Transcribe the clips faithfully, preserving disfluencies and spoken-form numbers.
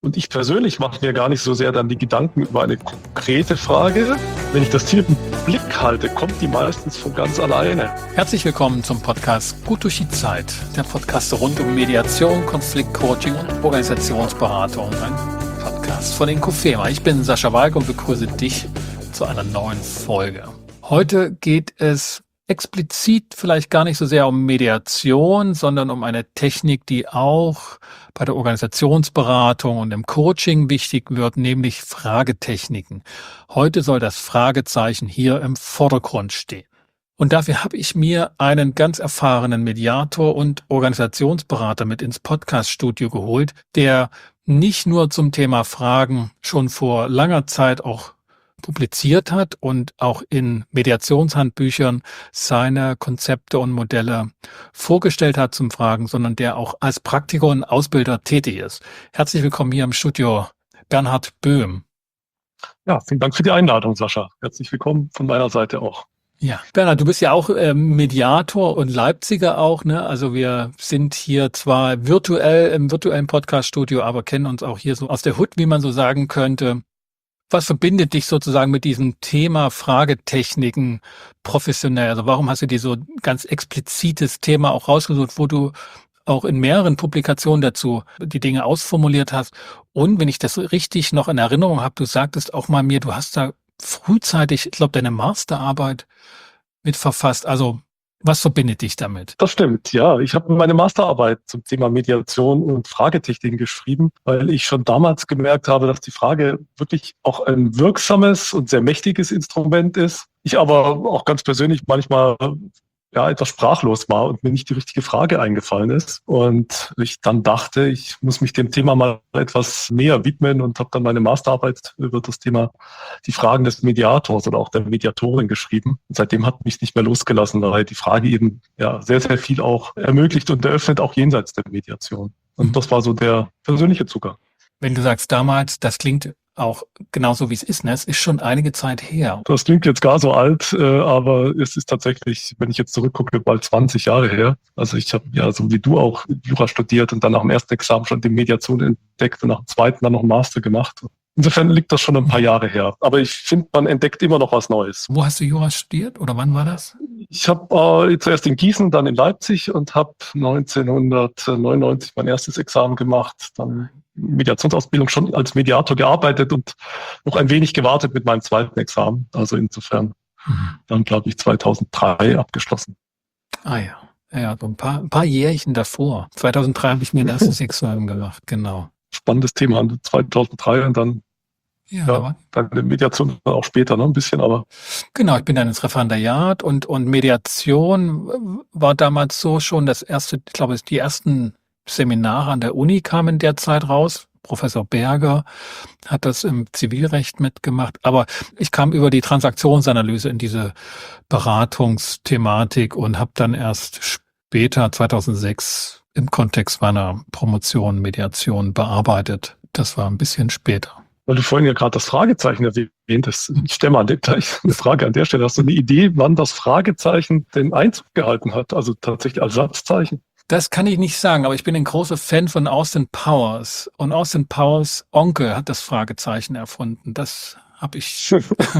Und ich persönlich mache mir gar nicht so sehr dann die Gedanken über eine konkrete Frage. Wenn ich das Ziel im Blick halte, kommt die meistens von ganz alleine. Herzlich willkommen zum Podcast Gut durch die Zeit. Der Podcast rund um Mediation, Konfliktcoaching und Organisationsberatung. Ein Podcast von Inkofema. Ich bin Sascha Walk und begrüße dich zu einer neuen Folge. Heute geht es explizit vielleicht gar nicht so sehr um Mediation, sondern um eine Technik, die auch bei der Organisationsberatung und im Coaching wichtig wird, nämlich Fragetechniken. Heute soll das Fragezeichen hier im Vordergrund stehen. Und dafür habe ich mir einen ganz erfahrenen Mediator und Organisationsberater mit ins Podcast-Studio geholt, der nicht nur zum Thema Fragen schon vor langer Zeit auch publiziert hat und auch in Mediationshandbüchern seine Konzepte und Modelle vorgestellt hat zum Fragen, sondern der auch als Praktiker und Ausbilder tätig ist. Herzlich willkommen hier im Studio, Bernhard Böhm. Ja, vielen Dank für die Einladung, Sascha. Herzlich willkommen von meiner Seite auch. Ja, Bernhard, du bist ja auch äh, Mediator und Leipziger auch, ne? Also wir sind hier zwar virtuell im virtuellen Podcast-Studio, aber kennen uns auch hier so aus der Hut, wie man so sagen könnte. Was verbindet dich sozusagen mit diesem Thema Fragetechniken professionell? Also warum hast du dir so ein ganz explizites Thema auch rausgesucht, wo du auch in mehreren Publikationen dazu die Dinge ausformuliert hast? Und wenn ich das richtig noch in Erinnerung habe, du sagtest auch mal mir, du hast da frühzeitig, ich glaube, deine Masterarbeit mit verfasst. Also was verbindet dich damit? Das stimmt, ja. Ich habe meine Masterarbeit zum Thema Mediation und Fragetechniken geschrieben, weil ich schon damals gemerkt habe, dass die Frage wirklich auch ein wirksames und sehr mächtiges Instrument ist. Ich aber auch ganz persönlich manchmal ja etwas sprachlos war und mir nicht die richtige Frage eingefallen ist. Und ich dann dachte, ich muss mich dem Thema mal etwas näher widmen und habe dann meine Masterarbeit über das Thema die Fragen des Mediators oder auch der Mediatorin geschrieben. Und seitdem hat mich nicht mehr losgelassen, weil die Frage eben ja sehr, sehr viel auch ermöglicht und eröffnet, auch jenseits der Mediation. Und das war so der persönliche Zugang. Wenn du sagst damals, das klingt auch genauso wie es ist, ne? Es ist schon einige Zeit her. Das klingt jetzt gar so alt, äh, aber es ist tatsächlich, wenn ich jetzt zurückgucke, bald zwanzig Jahre her. Also ich habe ja so wie du auch Jura studiert und dann nach dem ersten Examen schon die Mediation entdeckt und nach dem zweiten dann noch einen Master gemacht. Insofern liegt das schon ein paar Jahre her. Aber ich finde, man entdeckt immer noch was Neues. Wo hast du Jura studiert oder wann war das? Ich habe äh, zuerst in Gießen, dann in Leipzig und habe neunzehnhundertneunundneunzig mein erstes Examen gemacht, dann Mediationsausbildung schon als Mediator gearbeitet und noch ein wenig gewartet mit meinem zweiten Examen. Also insofern mhm. dann, glaube ich, zweitausenddrei abgeschlossen. Ah ja, ja, so ein paar, ein paar Jährchen davor. zweitausenddrei habe ich mir ein erstes Examen gemacht, genau. Spannendes Thema, zweitausenddrei und dann ja, ja dann eine Mediation auch später, ne, ein bisschen, aber. Genau, ich bin dann ins Referendariat und, und Mediation war damals so schon das erste, ich glaube, die ersten Seminare an der Uni kamen in der Zeit raus. Professor Berger hat das im Zivilrecht mitgemacht. Aber ich kam über die Transaktionsanalyse in diese Beratungsthematik und habe dann erst später, zweitausendsechs, im Kontext meiner Promotion Mediation bearbeitet. Das war ein bisschen später. Weil du vorhin ja gerade das Fragezeichen erwähnt hast. Ich stelle mal gleich eine Frage an der Stelle. Hast du eine Idee, wann das Fragezeichen den Einzug gehalten hat? Also tatsächlich als Satzzeichen? Das kann ich nicht sagen, aber ich bin ein großer Fan von Austin Powers. Und Austin Powers Onkel hat das Fragezeichen erfunden. Das habe ich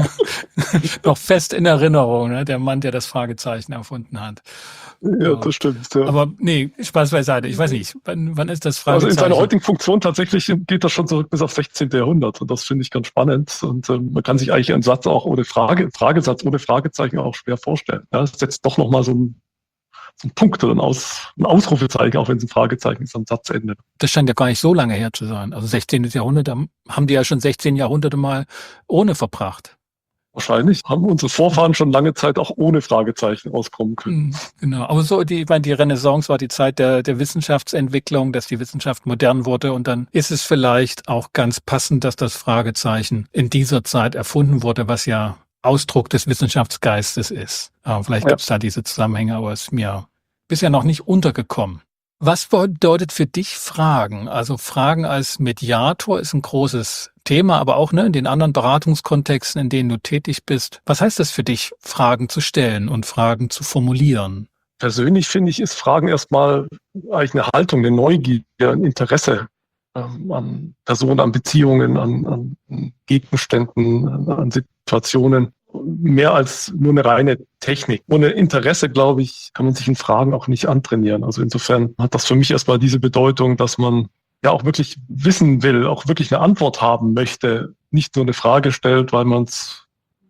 noch fest in Erinnerung, ne? Der Mann, der das Fragezeichen erfunden hat. Ja, ja. Das stimmt. Ja. Aber nee, Spaß beiseite. Ich weiß nicht, wann, wann ist das Fragezeichen? Also in seiner heutigen Funktion tatsächlich geht das schon zurück bis aufs sechzehnten Jahrhundert. Und das finde ich ganz spannend. Und ähm, man kann sich eigentlich einen Satz auch ohne Frage, Fragesatz ohne Fragezeichen auch schwer vorstellen. Ja, das setzt doch nochmal so ein so ein Punkt oder ein, Aus, ein Ausrufezeichen, auch wenn es ein Fragezeichen ist, am Satzende. Das scheint ja gar nicht so lange her zu sein. Also sechzehnten. Jahrhundert, da haben die ja schon sechzehn Jahrhunderte mal ohne verbracht. Wahrscheinlich haben unsere Vorfahren schon lange Zeit auch ohne Fragezeichen auskommen können. Genau, aber so, die, ich meine, die Renaissance war die Zeit der, der Wissenschaftsentwicklung, dass die Wissenschaft modern wurde und dann ist es vielleicht auch ganz passend, dass das Fragezeichen in dieser Zeit erfunden wurde, was ja Ausdruck des Wissenschaftsgeistes ist. Aber vielleicht ja. gibt es da diese Zusammenhänge, aber es ist mir bisher noch nicht untergekommen. Was bedeutet für dich Fragen? Also Fragen als Mediator ist ein großes Thema, aber auch ne, in den anderen Beratungskontexten, in denen du tätig bist. Was heißt das für dich, Fragen zu stellen und Fragen zu formulieren? Persönlich finde ich, ist Fragen erstmal eigentlich eine Haltung, eine Neugier, ein Interesse ähm, an Personen, an Beziehungen, an, an Gegenständen, an, an Situationen. Mehr als nur eine reine Technik. Ohne Interesse, glaube ich, kann man sich in Fragen auch nicht antrainieren. Also insofern hat das für mich erstmal diese Bedeutung, dass man ja auch wirklich wissen will, auch wirklich eine Antwort haben möchte, nicht nur eine Frage stellt, weil man es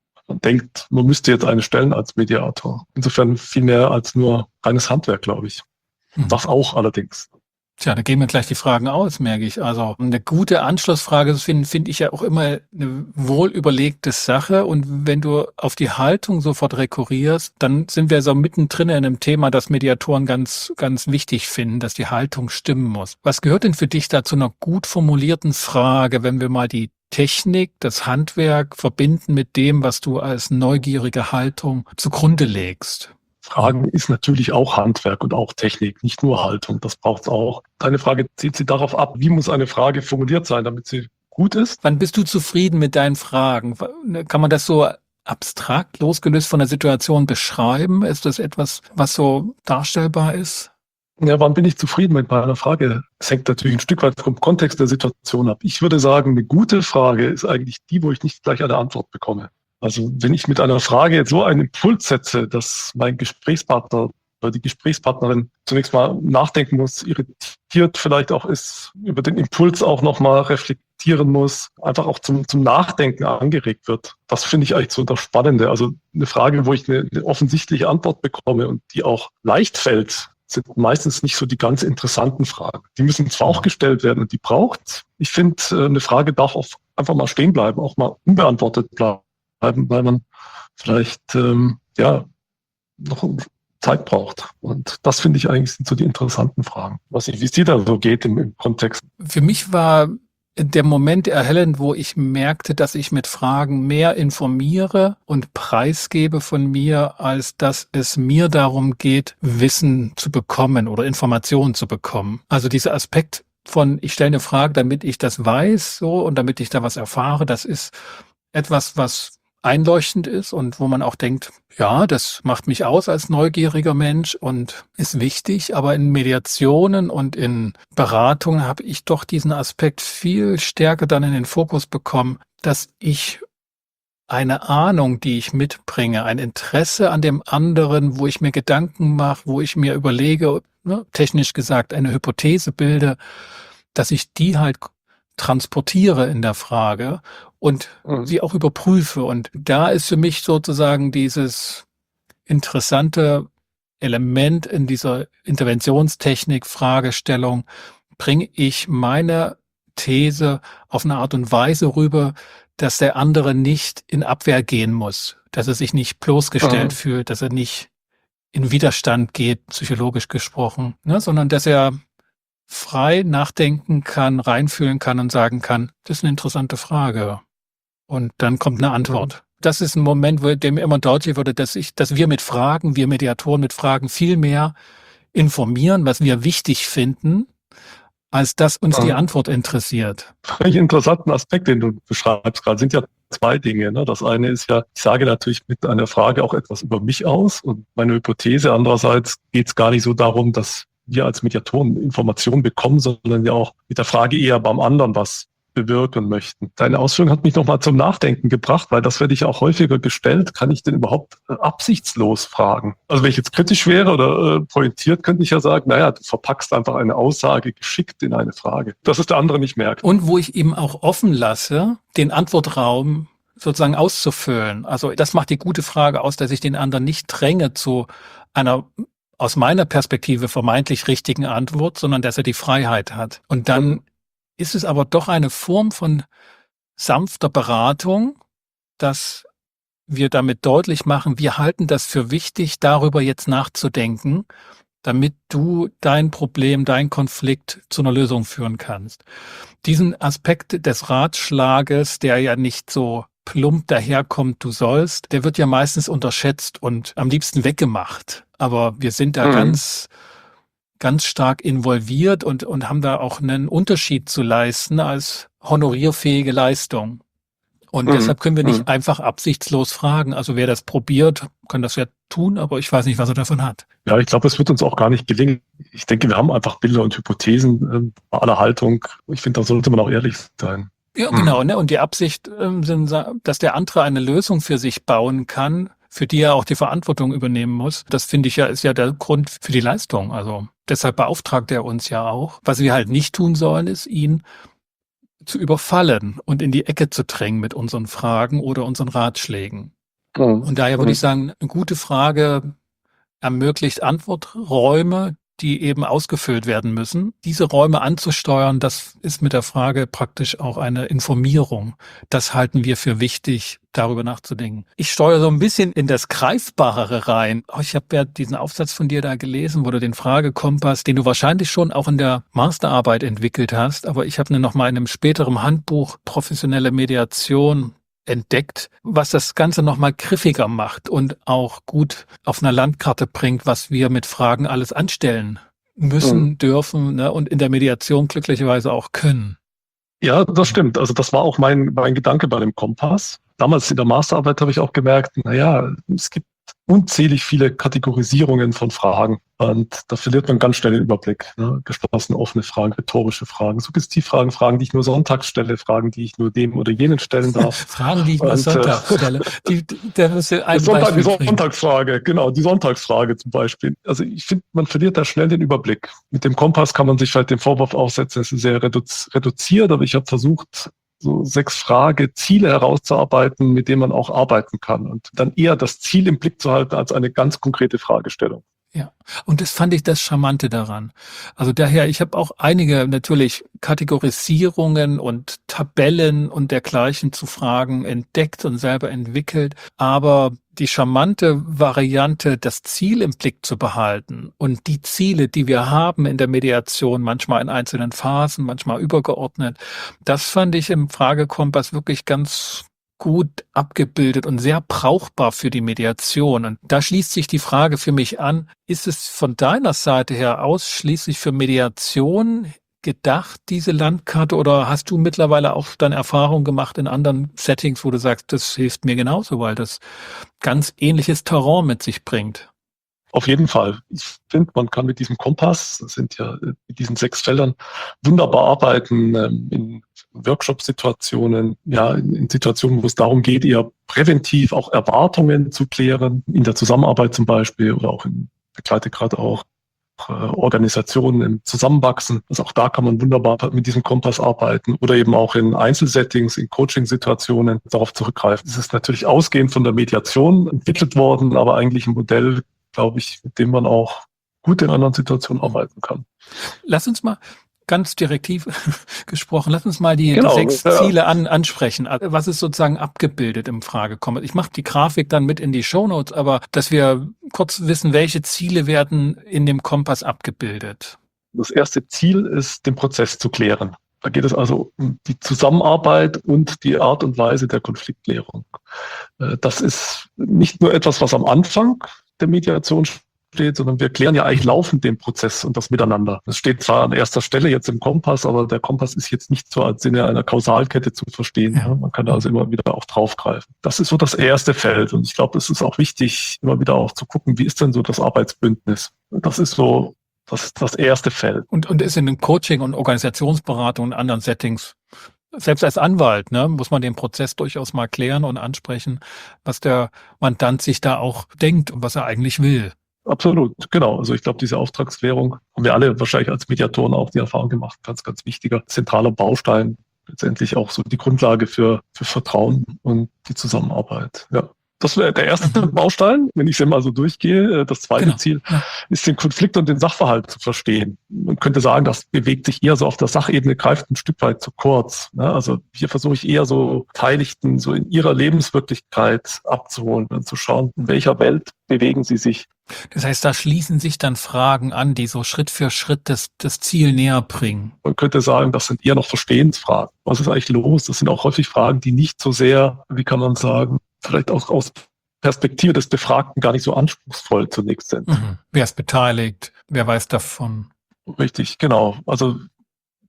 denkt, man müsste jetzt eine stellen als Mediator. Insofern viel mehr als nur reines Handwerk, glaube ich. Mhm. Das auch allerdings. Tja, da gehen mir gleich die Fragen aus, merke ich. Also eine gute Anschlussfrage finde find ich ja auch immer eine wohl überlegte Sache. Und wenn du auf die Haltung sofort rekurrierst, dann sind wir so mittendrin in einem Thema, das Mediatoren ganz, ganz wichtig finden, dass die Haltung stimmen muss. Was gehört denn für dich da zu einer gut formulierten Frage, wenn wir mal die Technik, das Handwerk verbinden mit dem, was du als neugierige Haltung zugrunde legst? Fragen ist natürlich auch Handwerk und auch Technik, nicht nur Haltung. Das braucht es auch. Deine Frage zielt sie darauf ab, wie muss eine Frage formuliert sein, damit sie gut ist? Wann bist du zufrieden mit deinen Fragen? Kann man das so abstrakt, losgelöst von der Situation beschreiben? Ist das etwas, was so darstellbar ist? Ja, wann bin ich zufrieden mit meiner Frage? Es hängt natürlich ein Stück weit vom Kontext der Situation ab. Ich würde sagen, eine gute Frage ist eigentlich die, wo ich nicht gleich eine Antwort bekomme. Also wenn ich mit einer Frage jetzt so einen Impuls setze, dass mein Gesprächspartner oder die Gesprächspartnerin zunächst mal nachdenken muss, irritiert vielleicht auch ist, über den Impuls auch nochmal reflektieren muss, einfach auch zum, zum Nachdenken angeregt wird. Das finde ich eigentlich so das Spannende. Also eine Frage, wo ich eine, eine offensichtliche Antwort bekomme und die auch leicht fällt, sind meistens nicht so die ganz interessanten Fragen. Die müssen zwar auch gestellt werden und die braucht's. Ich finde, eine Frage darf auch einfach mal stehen bleiben, auch mal unbeantwortet bleiben. weil man vielleicht ähm, ja noch Zeit braucht. Und das finde ich eigentlich sind so die interessanten Fragen. Was ich, wie es dir da so geht im, im Kontext. Für mich war der Moment erhellend, wo ich merkte, dass ich mit Fragen mehr informiere und preisgebe von mir, als dass es mir darum geht, Wissen zu bekommen oder Informationen zu bekommen. Also dieser Aspekt von, ich stelle eine Frage, damit ich das weiß, so, und damit ich da was erfahre, das ist etwas, was einleuchtend ist und wo man auch denkt, ja, das macht mich aus als neugieriger Mensch und ist wichtig, aber in Mediationen und in Beratungen habe ich doch diesen Aspekt viel stärker dann in den Fokus bekommen, dass ich eine Ahnung, die ich mitbringe, ein Interesse an dem anderen, wo ich mir Gedanken mache, wo ich mir überlege, ne, technisch gesagt, eine Hypothese bilde, dass ich die halt transportiere in der Frage und mhm. sie auch überprüfe. Und da ist für mich sozusagen dieses interessante Element in dieser Interventionstechnik, Fragestellung, bringe ich meine These auf eine Art und Weise rüber, dass der andere nicht in Abwehr gehen muss, dass er sich nicht bloßgestellt mhm. fühlt, dass er nicht in Widerstand geht, psychologisch gesprochen, ne, sondern dass er frei nachdenken kann, reinfühlen kann und sagen kann, das ist eine interessante Frage. Und dann kommt eine Antwort. Das ist ein Moment, wo dem immer deutlich wurde, dass ich, dass wir mit Fragen, wir Mediatoren mit Fragen viel mehr informieren, was wir wichtig finden, als dass uns die Antwort interessiert. Ein interessanten Aspekt, den du beschreibst gerade, sind ja zwei Dinge. Ne? Das eine ist ja, ich sage natürlich mit einer Frage auch etwas über mich aus und meine Hypothese. Andererseits geht es gar nicht so darum, dass wir als Mediatoren Informationen bekommen, sondern ja auch mit der Frage eher beim anderen was bewirken möchten. Deine Ausführung hat mich nochmal zum Nachdenken gebracht, weil das werde ich auch häufiger gestellt. Kann ich denn überhaupt äh, absichtslos fragen? Also wenn ich jetzt kritisch wäre oder äh, pointiert, könnte ich ja sagen, naja, du verpackst einfach eine Aussage geschickt in eine Frage, dass es der andere nicht merkt. Und wo ich eben auch offen lasse, den Antwortraum sozusagen auszufüllen. Also das macht die gute Frage aus, dass ich den anderen nicht dränge zu einer aus meiner Perspektive vermeintlich richtigen Antwort, sondern dass er die Freiheit hat. Und dann ist es aber doch eine Form von sanfter Beratung, dass wir damit deutlich machen, wir halten das für wichtig, darüber jetzt nachzudenken, damit du dein Problem, dein Konflikt zu einer Lösung führen kannst. Diesen Aspekt des Ratschlages, der ja nicht so plump daherkommt, du sollst, der wird ja meistens unterschätzt und am liebsten weggemacht. Aber wir sind da mhm. ganz, ganz stark involviert und, und haben da auch einen Unterschied zu leisten als honorierfähige Leistung. Und Mhm. deshalb können wir nicht Mhm. einfach absichtslos fragen. Also wer das probiert, kann das ja tun, aber ich weiß nicht, was er davon hat. Ja, ich glaube, es wird uns auch gar nicht gelingen. Ich denke, wir haben einfach Bilder und Hypothesen ähm, bei aller Haltung. Ich finde, da sollte man auch ehrlich sein. Ja, Mhm. genau. Ne? Und die Absicht, ähm, sind, dass der andere eine Lösung für sich bauen kann, für die er auch die Verantwortung übernehmen muss. Das finde ich ja, ist ja der Grund für die Leistung. Also deshalb beauftragt er uns ja auch. Was wir halt nicht tun sollen, ist ihn zu überfallen und in die Ecke zu drängen mit unseren Fragen oder unseren Ratschlägen. Mhm. Und daher würde Mhm. ich sagen, eine gute Frage ermöglicht Antworträume, die eben ausgefüllt werden müssen. Diese Räume anzusteuern, das ist mit der Frage praktisch auch eine Informierung. Das halten wir für wichtig, darüber nachzudenken. Ich steuere so ein bisschen in das Greifbarere rein. Oh, ich habe ja diesen Aufsatz von dir da gelesen, wo du den Fragekompass, den du wahrscheinlich schon auch in der Masterarbeit entwickelt hast, aber ich habe ihn noch mal in einem späteren Handbuch Professionelle Mediation entdeckt, was das Ganze nochmal griffiger macht und auch gut auf einer Landkarte bringt, was wir mit Fragen alles anstellen müssen, Mhm. dürfen, ne, und in der Mediation glücklicherweise auch können. Ja, das stimmt. Also das war auch mein, mein Gedanke bei dem Kompass. Damals in der Masterarbeit habe ich auch gemerkt, naja, es gibt unzählig viele Kategorisierungen von Fragen. Und da verliert man ganz schnell den Überblick. Ne? Geschlossene, offene Fragen, rhetorische Fragen, Suggestivfragen, Fragen, die ich nur sonntags stelle, Fragen, die ich nur dem oder jenen stellen darf. Fragen, die ich nur Und, Sonntag äh, stelle. Die, die, da müsst ihr ein Die, Sonntag, die Beispiel bringen. Sonntagsfrage, genau, die Sonntagsfrage zum Beispiel. Also ich finde, man verliert da schnell den Überblick. Mit dem Kompass kann man sich vielleicht den Vorwurf aufsetzen, es ist sehr redu- reduziert, aber ich habe versucht, so sechs Frage-Ziele herauszuarbeiten, mit denen man auch arbeiten kann und dann eher das Ziel im Blick zu halten als eine ganz konkrete Fragestellung. Ja, und das fand ich das Charmante daran. Also daher, ich habe auch einige natürlich Kategorisierungen und Tabellen und dergleichen zu Fragen entdeckt und selber entwickelt, aber die charmante Variante, das Ziel im Blick zu behalten und die Ziele, die wir haben in der Mediation, manchmal in einzelnen Phasen, manchmal übergeordnet, das fand ich im Fragekompass wirklich ganz gut abgebildet und sehr brauchbar für die Mediation. Und da schließt sich die Frage für mich an, ist es von deiner Seite her ausschließlich für Mediation gedacht, diese Landkarte, oder hast du mittlerweile auch deine Erfahrung gemacht in anderen Settings, wo du sagst, das hilft mir genauso, weil das ganz ähnliches Terrain mit sich bringt? Auf jeden Fall. Ich finde, man kann mit diesem Kompass, das sind ja äh, mit diesen sechs Feldern, wunderbar arbeiten ähm, in Workshop-Situationen, ja, in, in Situationen, wo es darum geht, eher präventiv auch Erwartungen zu klären, in der Zusammenarbeit zum Beispiel oder auch in, begleite gerade auch äh, Organisationen im Zusammenwachsen. Also auch da kann man wunderbar mit diesem Kompass arbeiten oder eben auch in Einzelsettings, in Coaching-Situationen darauf zurückgreifen. Es ist natürlich ausgehend von der Mediation entwickelt worden, aber eigentlich ein Modell, glaube ich, mit dem man auch gut in anderen Situationen arbeiten kann. Lass uns mal ganz direktiv gesprochen, lass uns mal die, Genau, die sechs ja. Ziele an, ansprechen. Also was ist sozusagen abgebildet im Fragekompass? Ich mache die Grafik dann mit in die Shownotes, aber dass wir kurz wissen, welche Ziele werden in dem Kompass abgebildet. Das erste Ziel ist, den Prozess zu klären. Da geht es also um die Zusammenarbeit und die Art und Weise der Konfliktklärung. Das ist nicht nur etwas, was am Anfang der Mediation steht, sondern wir klären ja eigentlich laufend den Prozess und das Miteinander. Das steht zwar an erster Stelle jetzt im Kompass, aber der Kompass ist jetzt nicht so als Sinne einer Kausalkette zu verstehen. Ja. Man kann da also immer wieder auch draufgreifen. Das ist so das erste Feld und ich glaube, es ist auch wichtig, immer wieder auch zu gucken, wie ist denn so das Arbeitsbündnis? Das ist so, das ist das erste Feld. Und, und ist in dem Coaching und Organisationsberatung und anderen Settings, selbst als Anwalt, ne, muss man den Prozess durchaus mal klären und ansprechen, was der Mandant sich da auch denkt und was er eigentlich will. Absolut, genau. Also ich glaube, diese Auftragsklärung haben wir alle wahrscheinlich als Mediatoren auch die Erfahrung gemacht. Ganz, ganz wichtiger, zentraler Baustein. Letztendlich auch so die Grundlage für, für Vertrauen und die Zusammenarbeit. Ja. Das wäre der erste Baustein, wenn ich es mal so durchgehe. Das zweite Genau. Ziel Ja. ist, den Konflikt und den Sachverhalt zu verstehen. Man könnte sagen, das bewegt sich eher so auf der Sachebene, greift ein Stück weit zu kurz. Also hier versuche ich eher so Beteiligten so in ihrer Lebenswirklichkeit abzuholen und zu schauen, in welcher Welt bewegen sie sich. Das heißt, da schließen sich dann Fragen an, die so Schritt für Schritt das, das Ziel näher bringen. Man könnte sagen, das sind eher noch Verstehensfragen. Was ist eigentlich los? Das sind auch häufig Fragen, die nicht so sehr, wie kann man sagen, vielleicht auch aus Perspektive des Befragten gar nicht so anspruchsvoll zunächst sind. Mhm. Wer ist beteiligt? Wer weiß davon? Richtig, genau. Also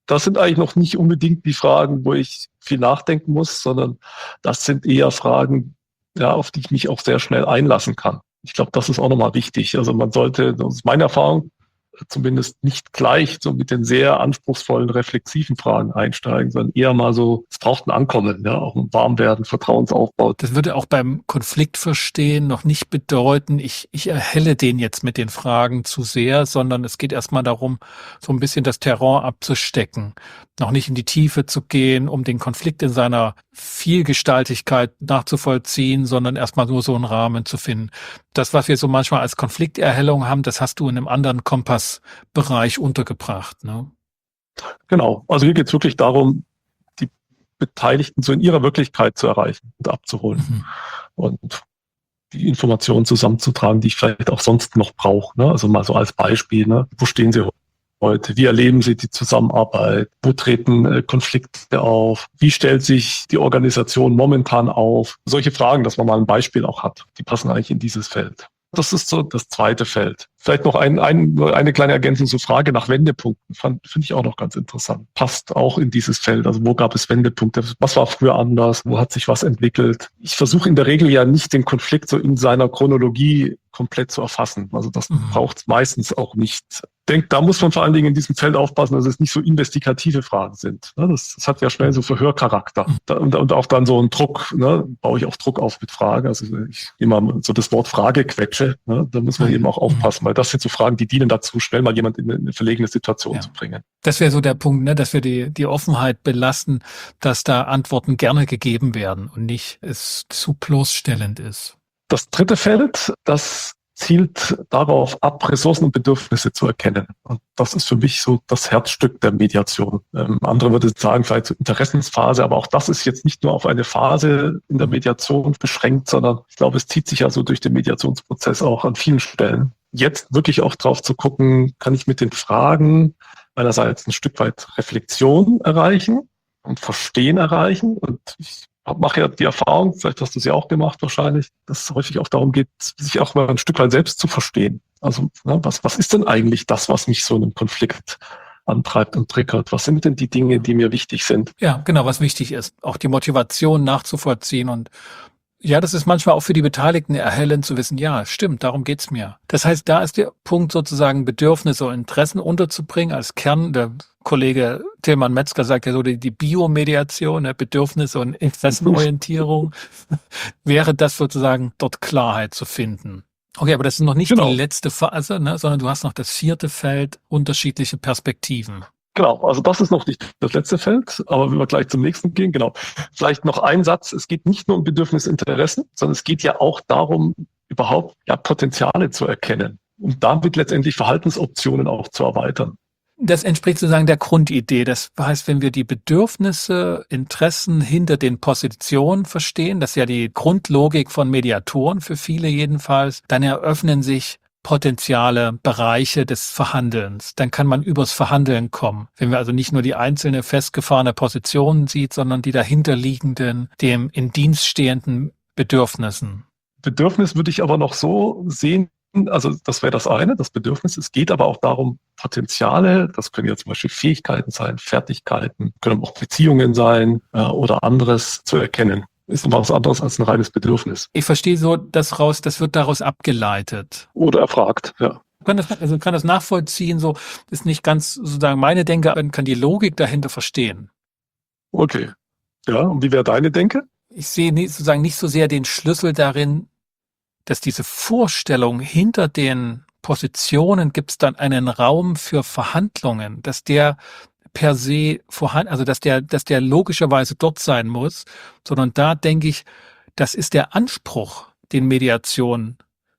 das sind eigentlich noch nicht unbedingt die Fragen, wo ich viel nachdenken muss, sondern das sind eher Fragen, ja, auf die ich mich auch sehr schnell einlassen kann. Ich glaube, das ist auch nochmal wichtig. Also man sollte, das ist meine Erfahrung, zumindest nicht gleich so mit den sehr anspruchsvollen, reflexiven Fragen einsteigen, sondern eher mal so, es braucht ein Ankommen, ja, auch ein Warmwerden, Vertrauensaufbau. Das würde auch beim Konfliktverstehen noch nicht bedeuten, ich, ich erhelle den jetzt mit den Fragen zu sehr, sondern es geht erstmal darum, so ein bisschen das Terrain abzustecken, noch nicht in die Tiefe zu gehen, um den Konflikt in seiner Vielgestaltigkeit nachzuvollziehen, sondern erstmal nur so einen Rahmen zu finden. Das, was wir so manchmal als Konflikterhellung haben, das hast du in einem anderen Kompassbereich untergebracht, ne? Genau. Also hier geht es wirklich darum, die Beteiligten so in ihrer Wirklichkeit zu erreichen und abzuholen. Mhm. Und die Informationen zusammenzutragen, die ich vielleicht auch sonst noch brauche. Ne? Also mal so als Beispiel, ne? Wo stehen Sie heute? Wie erleben Sie die Zusammenarbeit? Wo treten äh, Konflikte auf? Wie stellt sich die Organisation momentan auf? Solche Fragen, dass man mal ein Beispiel auch hat, die passen eigentlich in dieses Feld. Das ist so das zweite Feld. Vielleicht noch ein, ein, eine kleine Ergänzung zur Frage nach Wendepunkten. Finde ich auch noch ganz interessant. Passt auch in dieses Feld. Also wo gab es Wendepunkte? Was war früher anders? Wo hat sich was entwickelt? Ich versuche in der Regel ja nicht den Konflikt so in seiner Chronologie komplett zu erfassen. Also das mhm. braucht es meistens auch nicht. Ich denke, da muss man vor allen Dingen in diesem Feld aufpassen, dass es nicht so investigative Fragen sind. Das, das hat ja schnell so Verhörcharakter. Und, und auch dann so einen Druck, ne, baue ich auch Druck auf mit Fragen. Also ich immer so das Wort Frage quetsche. Ne, da muss man eben auch aufpassen, weil das sind so Fragen, die dienen dazu, schnell mal jemand in eine verlegene Situation ja. zu bringen. Das wäre so der Punkt, ne, dass wir die, die Offenheit belassen, dass da Antworten gerne gegeben werden und nicht es zu bloßstellend ist. Das dritte Feld, das zielt darauf ab, Ressourcen und Bedürfnisse zu erkennen. Und das ist für mich so das Herzstück der Mediation. Ähm, andere würden sagen, vielleicht so Interessensphase, aber auch das ist jetzt nicht nur auf eine Phase in der Mediation beschränkt, sondern ich glaube, es zieht sich ja so durch den Mediationsprozess auch an vielen Stellen. Jetzt wirklich auch drauf zu gucken, kann ich mit den Fragen einerseits ein Stück weit Reflexion erreichen und Verstehen erreichen. Und ich mache ja die Erfahrung, vielleicht hast du sie auch gemacht wahrscheinlich, dass es häufig auch darum geht, sich auch mal ein Stück weit selbst zu verstehen. Also ne, was, was ist denn eigentlich das, was mich so in einem Konflikt antreibt und triggert? Was sind denn die Dinge, die mir wichtig sind? Ja, genau, was wichtig ist. Auch die Motivation nachzuvollziehen. Und ja, das ist manchmal auch für die Beteiligten erhellend zu wissen, ja, stimmt, darum geht's mir. Das heißt, da ist der Punkt sozusagen, Bedürfnisse und Interessen unterzubringen als Kern. Der Kollege Tilman Metzger sagt ja so, die, die Biomediation, ne, Bedürfnisse und Interessenorientierung, wäre das sozusagen dort Klarheit zu finden. Okay, aber das ist noch nicht genau die letzte Phase, ne, sondern du hast noch das vierte Feld, unterschiedliche Perspektiven. Genau, also das ist noch nicht das letzte Feld, aber wenn wir gleich zum nächsten gehen, genau. Vielleicht noch ein Satz, es geht nicht nur um Bedürfnisinteressen, sondern es geht ja auch darum, überhaupt ja Potenziale zu erkennen und damit letztendlich Verhaltensoptionen auch zu erweitern. Das entspricht sozusagen der Grundidee. Das heißt, wenn wir die Bedürfnisse, Interessen hinter den Positionen verstehen, das ist ja die Grundlogik von Mediatoren für viele jedenfalls, dann eröffnen sich potenziale Bereiche des Verhandelns. Dann kann man übers Verhandeln kommen. Wenn wir also nicht nur die einzelne festgefahrene Positionen sieht, sondern die dahinterliegenden, dem in Dienst stehenden Bedürfnissen. Bedürfnis würde ich aber noch so sehen, also das wäre das eine, das Bedürfnis. Es geht aber auch darum, Potenziale, das können ja zum Beispiel Fähigkeiten sein, Fertigkeiten, können auch Beziehungen sein äh, oder anderes zu erkennen. Ist immer was anderes als ein reines Bedürfnis. Ich verstehe so das raus, das wird daraus abgeleitet. Oder erfragt, ja. Kann das, also kann das nachvollziehen, so ist nicht ganz sozusagen meine Denke, aber man kann die Logik dahinter verstehen. Okay. Ja, und wie wäre deine Denke? Ich sehe nicht, sozusagen nicht so sehr den Schlüssel darin, dass diese Vorstellung hinter den Positionen gibt es dann einen Raum für Verhandlungen, dass der per se vorhanden, also dass der, dass der logischerweise dort sein muss, sondern da denke ich, das ist der Anspruch, den Mediation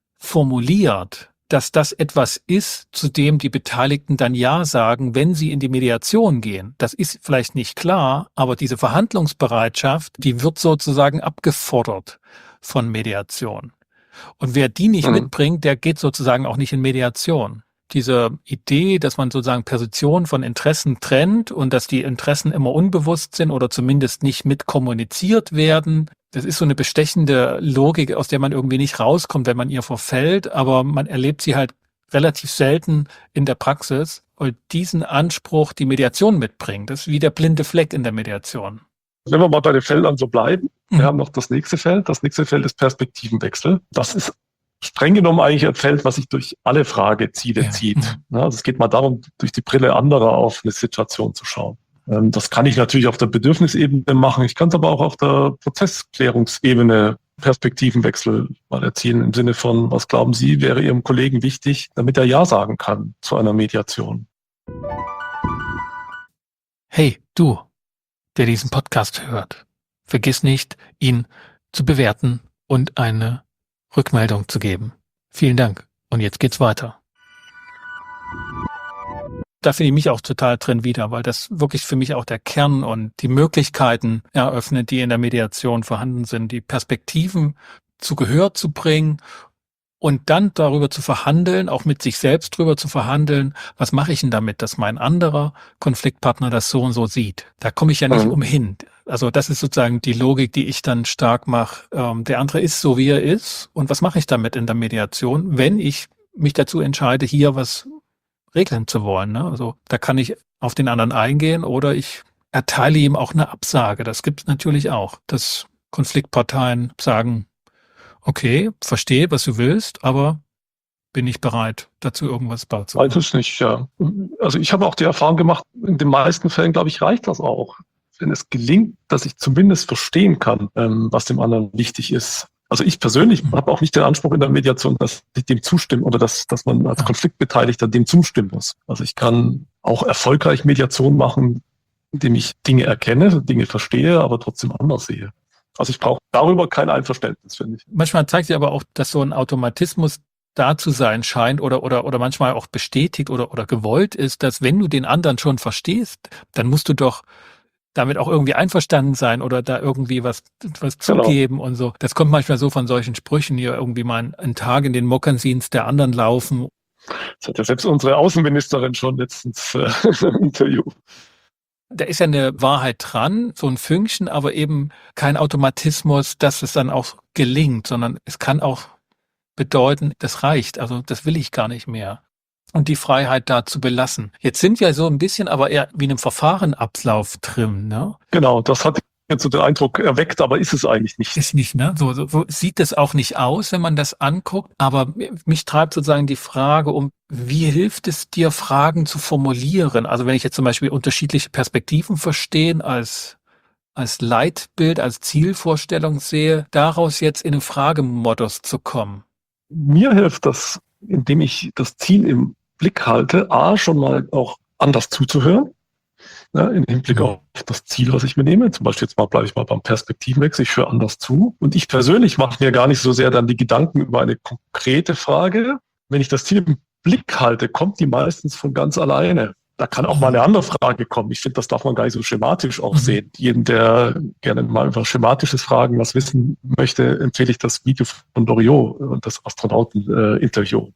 formuliert, dass das etwas ist, zu dem die Beteiligten dann Ja sagen, wenn sie in die Mediation gehen. Das ist vielleicht nicht klar, aber diese Verhandlungsbereitschaft, die wird sozusagen abgefordert von Mediation. Und wer die nicht mhm. mitbringt, der geht sozusagen auch nicht in Mediation. Diese Idee, dass man sozusagen Positionen von Interessen trennt und dass die Interessen immer unbewusst sind oder zumindest nicht mit kommuniziert werden, das ist so eine bestechende Logik, aus der man irgendwie nicht rauskommt, wenn man ihr verfällt, aber man erlebt sie halt relativ selten in der Praxis. weil diesen Anspruch die Mediation mitbringt. Das ist wie der blinde Fleck in der Mediation. Wenn wir mal bei den Feldern so bleiben, Mhm. wir haben noch das nächste Feld. Das nächste Feld ist Perspektivenwechsel. Das ist streng genommen eigentlich ein Feld, was sich durch alle Frageziele Ja. zieht. Mhm. Ja, also es geht mal darum, durch die Brille anderer auf eine Situation zu schauen. Ähm, das kann ich natürlich auf der Bedürfnisebene machen. Ich kann es aber auch auf der Prozessklärungsebene Perspektivenwechsel mal erzielen im Sinne von, was glauben Sie, wäre Ihrem Kollegen wichtig, damit er Ja sagen kann zu einer Mediation? Hey, du, der diesen Podcast hört, vergiss nicht, ihn zu bewerten und eine Rückmeldung zu geben. Vielen Dank. Und jetzt geht's weiter. Da finde ich mich auch total drin wieder, weil das wirklich für mich auch der Kern und die Möglichkeiten eröffnet, die in der Mediation vorhanden sind, die Perspektiven zu Gehör zu bringen und dann darüber zu verhandeln, auch mit sich selbst darüber zu verhandeln, was mache ich denn damit, dass mein anderer Konfliktpartner das so und so sieht. Da komme ich ja nicht Mhm. umhin. Also das ist sozusagen die Logik, die ich dann stark mache. Ähm, der andere ist so, wie er ist. Und was mache ich damit in der Mediation, wenn ich mich dazu entscheide, hier was regeln zu wollen, ne? Also da kann ich auf den anderen eingehen oder ich erteile ihm auch eine Absage. Das gibt es natürlich auch, dass Konfliktparteien sagen, okay, verstehe, was du willst, aber bin ich bereit, dazu irgendwas beizutragen. Weiß es nicht, ja. Also ich habe auch die Erfahrung gemacht, in den meisten Fällen, glaube ich, reicht das auch. Wenn es gelingt, dass ich zumindest verstehen kann, ähm, was dem anderen wichtig ist. Also ich persönlich Mhm. habe auch nicht den Anspruch in der Mediation, dass ich dem zustimme oder dass, dass man als Ja. Konfliktbeteiligter dem zustimmen muss. Also ich kann auch erfolgreich Mediation machen, indem ich Dinge erkenne, Dinge verstehe, aber trotzdem anders sehe. Also ich brauche darüber kein Einverständnis, finde ich. Manchmal zeigt sich aber auch, dass so ein Automatismus da zu sein scheint oder, oder, oder manchmal auch bestätigt oder, oder gewollt ist, dass wenn du den anderen schon verstehst, dann musst du doch damit auch irgendwie einverstanden sein oder da irgendwie was, was Genau. zugeben und so. Das kommt manchmal so von solchen Sprüchen, hier irgendwie mal einen Tag in den Mokassins der anderen laufen. Das hat ja selbst unsere Außenministerin schon letztens äh, im Interview. Da ist ja eine Wahrheit dran, so ein Fünkchen, aber eben kein Automatismus, dass es dann auch gelingt, sondern es kann auch bedeuten, das reicht, also das will ich gar nicht mehr. Und die Freiheit da zu belassen. Jetzt sind wir so ein bisschen aber eher wie in einem Verfahrenablauf drin, ne? Genau, das hat jetzt so den Eindruck erweckt, aber ist es eigentlich nicht. Ist nicht, ne? So, so, so sieht das auch nicht aus, wenn man das anguckt. Aber mich treibt sozusagen die Frage um, wie hilft es dir, Fragen zu formulieren? Also wenn ich jetzt zum Beispiel unterschiedliche Perspektiven verstehen als als Leitbild, als Zielvorstellung sehe, daraus jetzt in einen Fragemodus zu kommen. Mir hilft das, indem ich das Ziel im Blick halte, A, schon mal auch anders zuzuhören, ja, im Hinblick Mhm. auf das Ziel, was ich mir nehme. Zum Beispiel jetzt mal bleibe ich mal beim Perspektivenwechsel, ich höre anders zu. Und ich persönlich mache mir gar nicht so sehr dann die Gedanken über eine konkrete Frage. Wenn ich das Ziel im Blick halte, kommt die meistens von ganz alleine. Da kann auch mal eine andere Frage kommen. Ich finde, das darf man gar nicht so schematisch auch Mhm. sehen. Jedem, der gerne mal über schematisches Fragen was wissen möchte, empfehle ich das Video von Loriot und das Astronauten-Interview.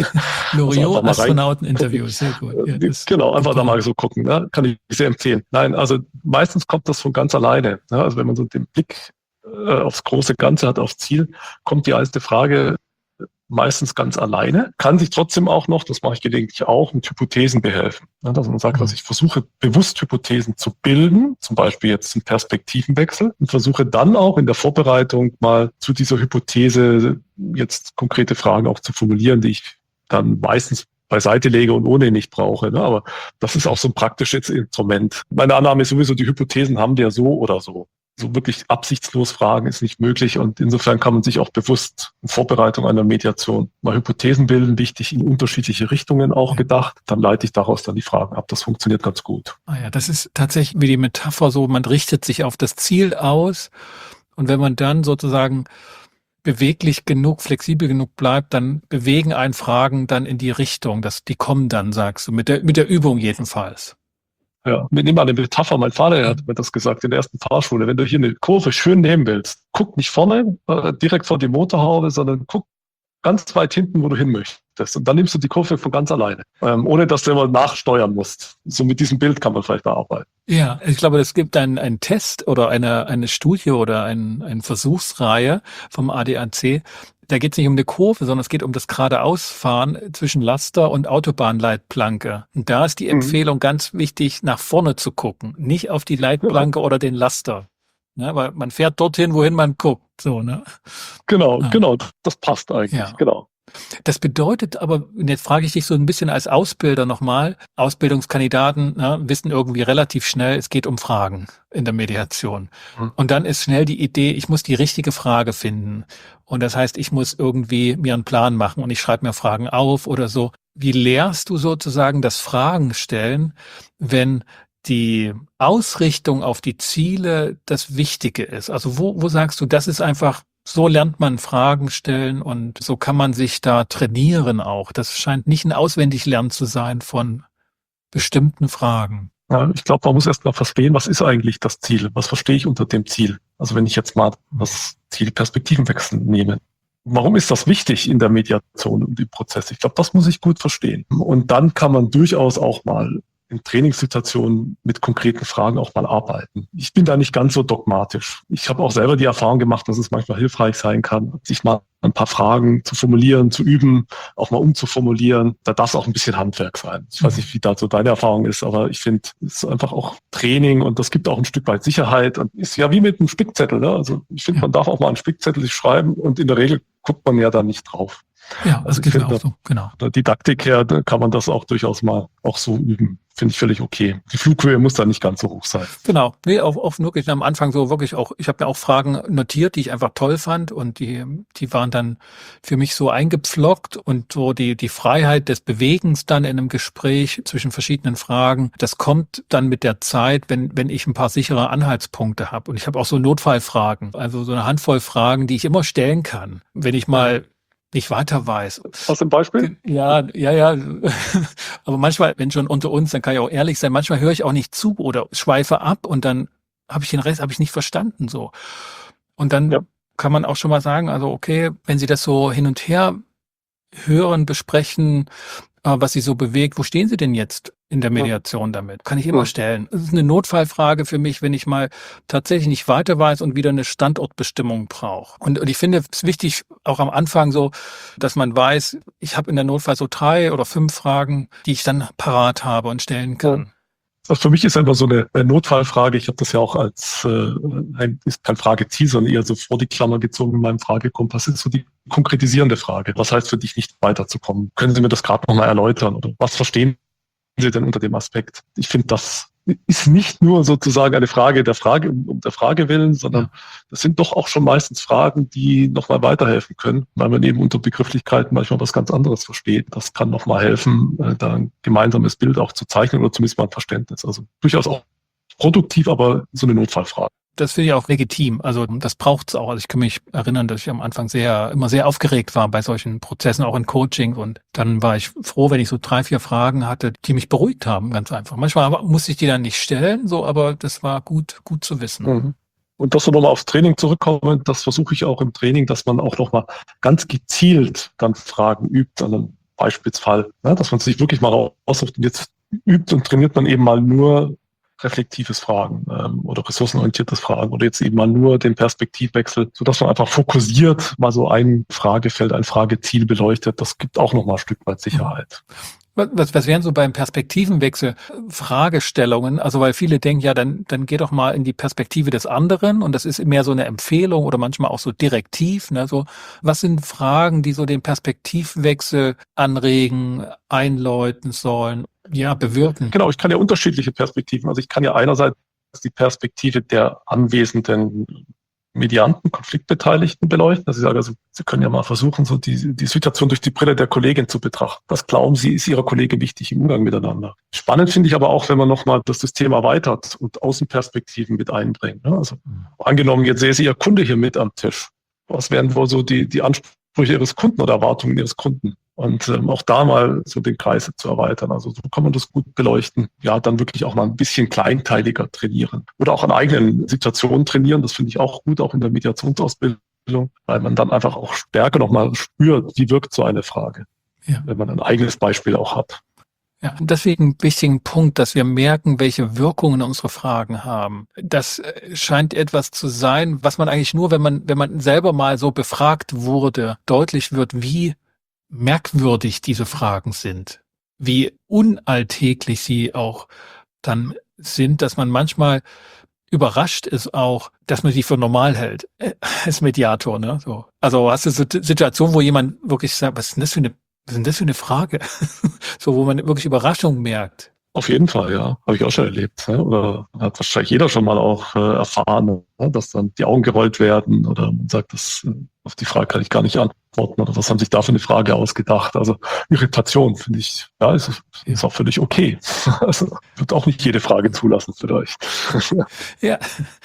Loriot, Astronauteninterview, sehr gut. Ja, das- Genau, einfach da super. mal so gucken. Ne? Kann ich sehr empfehlen. Nein, also meistens kommt das von ganz alleine. Ne? Also wenn man so den Blick äh, aufs große Ganze hat, aufs Ziel, kommt die erste Frage meistens ganz alleine, kann sich trotzdem auch noch, das mache ich gelegentlich auch, mit Hypothesen behelfen. Ja, dass man sagt, Mhm. dass ich versuche, bewusst Hypothesen zu bilden, zum Beispiel jetzt einen Perspektivenwechsel, und versuche dann auch in der Vorbereitung mal zu dieser Hypothese jetzt konkrete Fragen auch zu formulieren, die ich dann meistens beiseite lege und ohne nicht brauche. Ne? Aber das ist auch so ein praktisches Instrument. Meine Annahme ist sowieso, die Hypothesen haben wir so oder so. So wirklich absichtslos fragen ist nicht möglich und insofern kann man sich auch bewusst in Vorbereitung einer Mediation mal Hypothesen bilden, wichtig in unterschiedliche Richtungen auch Ja. gedacht. Dann leite ich daraus dann die Fragen ab. Das funktioniert ganz gut. Ah ja, das ist tatsächlich wie die Metapher so, man richtet sich auf das Ziel aus und wenn man dann sozusagen beweglich genug, flexibel genug bleibt, dann bewegen einen Fragen dann in die Richtung, dass die kommen dann, sagst du, mit der, mit der Übung jedenfalls. Ja, wir nehmen mal eine Metapher. Mein Vater hat mir das gesagt in der ersten Fahrschule. Wenn du hier eine Kurve schön nehmen willst, guck nicht vorne, äh, direkt vor die Motorhaube, sondern guck ganz weit hinten, wo du hin möchtest. Und dann nimmst du die Kurve von ganz alleine, ähm, ohne dass du immer nachsteuern musst. So mit diesem Bild kann man vielleicht da arbeiten. Ja, ich glaube, es gibt einen, einen Test oder eine, eine Studie oder ein, eine Versuchsreihe vom A D A C, da geht es nicht um eine Kurve, sondern es geht um das Geradeausfahren zwischen Laster und Autobahnleitplanke. Und da ist die Mhm. Empfehlung ganz wichtig, nach vorne zu gucken, nicht auf die Leitplanke oder den Laster. Ne, weil man fährt dorthin, wohin man guckt. So, ne? Genau, Ja. genau, das passt eigentlich, Ja. genau. Das bedeutet aber, und jetzt frage ich dich so ein bisschen als Ausbilder nochmal, Ausbildungskandidaten ne, wissen irgendwie relativ schnell, es geht um Fragen in der Mediation. Mhm. Und dann ist schnell die Idee, ich muss die richtige Frage finden. Und das heißt, ich muss irgendwie mir einen Plan machen und ich schreibe mir Fragen auf oder so. Wie lehrst du sozusagen das Fragen stellen, wenn die Ausrichtung auf die Ziele das Wichtige ist? Also wo, wo sagst du, das ist einfach, so lernt man Fragen stellen und so kann man sich da trainieren auch. Das scheint nicht ein Auswendiglernen zu sein von bestimmten Fragen. Ja, ich glaube, man muss erst mal verstehen, was ist eigentlich das Ziel? Was verstehe ich unter dem Ziel? Also wenn ich jetzt mal das Ziel Perspektivenwechsel nehme. Warum ist das wichtig in der Mediation und im Prozess? Ich glaube, das muss ich gut verstehen. Und dann kann man durchaus auch mal in Trainingssituationen mit konkreten Fragen auch mal arbeiten. Ich bin da nicht ganz so dogmatisch. Ich habe auch selber die Erfahrung gemacht, dass es manchmal hilfreich sein kann, sich mal ein paar Fragen zu formulieren, zu üben, auch mal umzuformulieren. Da darf es auch ein bisschen Handwerk sein. Ich weiß nicht, wie da so deine Erfahrung ist, aber ich finde, es ist einfach auch Training und das gibt auch ein Stück weit Sicherheit und ist ja wie mit einem Spickzettel. Ne? Also ich finde, man darf auch mal einen Spickzettel sich schreiben und in der Regel guckt man ja da nicht drauf. Ja, das Also geht ich mir finde, auch so, genau. der Didaktik her da kann man das auch durchaus mal auch so üben. Finde ich völlig okay. Die Flughöhe muss da nicht ganz so hoch sein. Genau, nee, auch, auch wirklich am Anfang so wirklich auch, ich habe mir auch Fragen notiert, die ich einfach toll fand und die, die waren dann für mich so eingepflockt und so die, die Freiheit des Bewegens dann in einem Gespräch zwischen verschiedenen Fragen, das kommt dann mit der Zeit, wenn, wenn ich ein paar sichere Anhaltspunkte habe und ich habe auch so Notfallfragen, also so eine Handvoll Fragen, die ich immer stellen kann, wenn ich mal nicht weiter weiß. Aus dem Beispiel? Ja, ja, ja. Aber manchmal, wenn schon unter uns, dann kann ich auch ehrlich sein, manchmal höre ich auch nicht zu oder schweife ab und dann habe ich den Rest habe ich nicht verstanden so. Und dann Ja. kann man auch schon mal sagen, also okay, wenn Sie das so hin und her hören, besprechen, äh, was Sie so bewegt, wo stehen Sie denn jetzt in der Mediation damit? Kann ich immer Ja. stellen. Das ist eine Notfallfrage für mich, wenn ich mal tatsächlich nicht weiter weiß und wieder eine Standortbestimmung brauche. Und, und ich finde es ist wichtig, auch am Anfang so, dass man weiß, ich habe in der Notfall so drei oder fünf Fragen, die ich dann parat habe und stellen kann. Also für mich ist einfach so eine Notfallfrage, ich habe das ja auch als, äh, ein, ist kein Frageziel, sondern eher so vor die Klammer gezogen in meinem Fragekompass, ist so die konkretisierende Frage. Was heißt für dich nicht weiterzukommen? Können Sie mir das gerade nochmal erläutern? Oder was verstehen Sie denn unter dem Aspekt? Ich finde, das ist nicht nur sozusagen eine Frage der Frage um, um der Frage willen, sondern Ja. das sind doch auch schon meistens Fragen, die nochmal weiterhelfen können, weil man eben unter Begrifflichkeiten manchmal was ganz anderes versteht. Das kann nochmal helfen, äh, da ein gemeinsames Bild auch zu zeichnen oder zumindest mal ein Verständnis. Also durchaus auch produktiv, aber so eine Notfallfrage. Das finde ich auch legitim. Also das braucht's auch. Also ich kann mich erinnern, dass ich am Anfang sehr, immer sehr aufgeregt war bei solchen Prozessen, auch in Coaching. Und dann war ich froh, wenn ich so drei, vier Fragen hatte, die mich beruhigt haben, ganz einfach. Manchmal aber musste ich die dann nicht stellen, so, aber das war gut, gut zu wissen. Mhm. Und dass wir nochmal aufs Training zurückkommen, das versuche ich auch im Training, dass man auch nochmal ganz gezielt dann Fragen übt, an einem Beispielsfall, ne, dass man sich wirklich mal raussucht und jetzt übt und trainiert man eben mal nur reflektives Fragen ähm, oder ressourcenorientiertes Fragen oder jetzt eben mal nur den Perspektivwechsel, sodass man einfach fokussiert mal so ein Fragefeld, ein Frageziel beleuchtet. Das gibt auch nochmal ein Stück weit Sicherheit. Was, was wären so beim Perspektivenwechsel Fragestellungen? Also weil viele denken, ja, dann, dann geh doch mal in die Perspektive des anderen und das ist mehr so eine Empfehlung oder manchmal auch so direktiv. Ne? So, was sind Fragen, die so den Perspektivwechsel anregen, einläuten sollen? Ja, bewirken. Genau, ich kann ja unterschiedliche Perspektiven. Also ich kann ja einerseits die Perspektive der anwesenden Medianten, Konfliktbeteiligten beleuchten. Also ich sage, also, Sie können ja mal versuchen, so die, die Situation durch die Brille der Kollegin zu betrachten. Was glauben Sie, ist Ihrer Kollegin wichtig im Umgang miteinander? Spannend finde ich aber auch, wenn man nochmal das System erweitert und Außenperspektiven mit einbringt. Ne? Also mhm. angenommen, jetzt sehe Sie Ihr Kunde hier mit am Tisch. Was wären wohl so die, die Ansprüche Ihres Kunden oder Erwartungen Ihres Kunden? Und ähm, auch da mal so den Kreis zu erweitern. Also so kann man das gut beleuchten. Ja, dann wirklich auch mal ein bisschen kleinteiliger trainieren. Oder auch an eigenen Situationen trainieren. Das finde ich auch gut, auch in der Mediationsausbildung, weil man dann einfach auch stärker nochmal spürt, wie wirkt so eine Frage. Ja. Wenn man ein eigenes Beispiel auch hat. Ja, und deswegen einen wichtigen Punkt, dass wir merken, welche Wirkungen unsere Fragen haben. Das äh, scheint etwas zu sein, was man eigentlich nur, wenn man, wenn man selber mal so befragt wurde, deutlich wird, wie merkwürdig diese Fragen sind, wie unalltäglich sie auch dann sind, dass man manchmal überrascht ist auch, dass man sie für normal hält, äh, als Mediator, ne? So. Also hast du so Situationen, wo jemand wirklich sagt, was ist denn das für eine, was ist denn das für eine Frage? So, wo man wirklich Überraschung merkt. Auf jeden Fall, ja. Habe ich auch schon erlebt. Ne? Oder hat wahrscheinlich jeder schon mal auch äh, erfahren, ne? Dass dann die Augen gerollt werden oder man sagt, das, äh, auf die Frage kann ich gar nicht antworten oder was haben sich da für eine Frage ausgedacht. Also Irritation finde ich, ja, ist, ist auch völlig okay. Also wird auch nicht jede Frage zulassen vielleicht. Ja,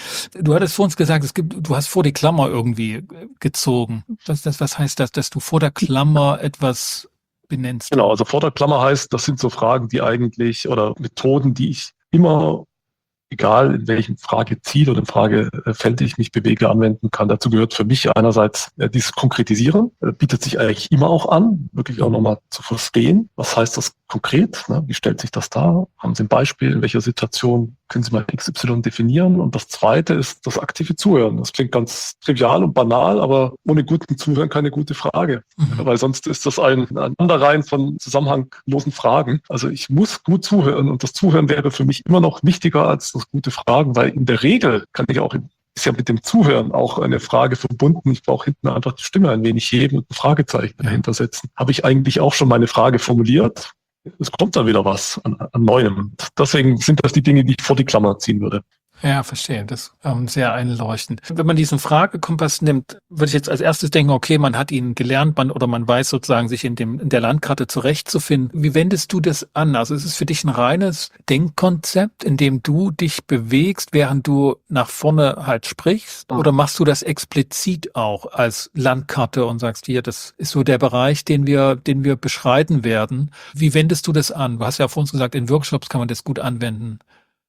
du hattest vor uns gesagt, es gibt, du hast vor die Klammer irgendwie gezogen. Was, das, was heißt das, dass du vor der Klammer etwas benennst? Genau, also vor der Klammer heißt, das sind so Fragen, die eigentlich oder Methoden, die ich immer, egal in welchem Frageziel oder im Fragefeld ich mich bewege, anwenden kann. Dazu gehört für mich einerseits äh, dieses Konkretisieren, äh, bietet sich eigentlich immer auch an, wirklich auch nochmal zu verstehen. Was heißt das konkret? Ne? Wie stellt sich das dar? Haben Sie ein Beispiel? In welcher Situation können Sie mal X Y definieren? Und das Zweite ist das aktive Zuhören. Das klingt ganz trivial und banal, aber ohne guten Zuhören keine gute Frage. Mhm. Weil sonst ist das ein Aneinanderreihen von zusammenhanglosen Fragen. Also ich muss gut zuhören und das Zuhören wäre für mich immer noch wichtiger als das gute Fragen, weil in der Regel kann ich auch, ist ja mit dem Zuhören auch eine Frage verbunden. Ich brauche hinten einfach die Stimme ein wenig heben und ein Fragezeichen dahinter setzen. Habe ich eigentlich auch schon meine Frage formuliert? Es kommt dann wieder was an, an Neuem. Deswegen sind das die Dinge, die ich vor die Klammer ziehen würde. Ja, verstehe. Das ist ähm, sehr einleuchtend. Wenn man diesen Fragekompass nimmt, würde ich jetzt als erstes denken, okay, man hat ihn gelernt, man oder man weiß sozusagen, sich in dem in der Landkarte zurechtzufinden. Wie wendest du das an? Also ist es für dich ein reines Denkkonzept, in dem du dich bewegst, während du nach vorne halt sprichst? Oder machst du das explizit auch als Landkarte und sagst, hier, das ist so der Bereich, den wir, den wir beschreiten werden? Wie wendest du das an? Du hast ja vor uns gesagt, in Workshops kann man das gut anwenden.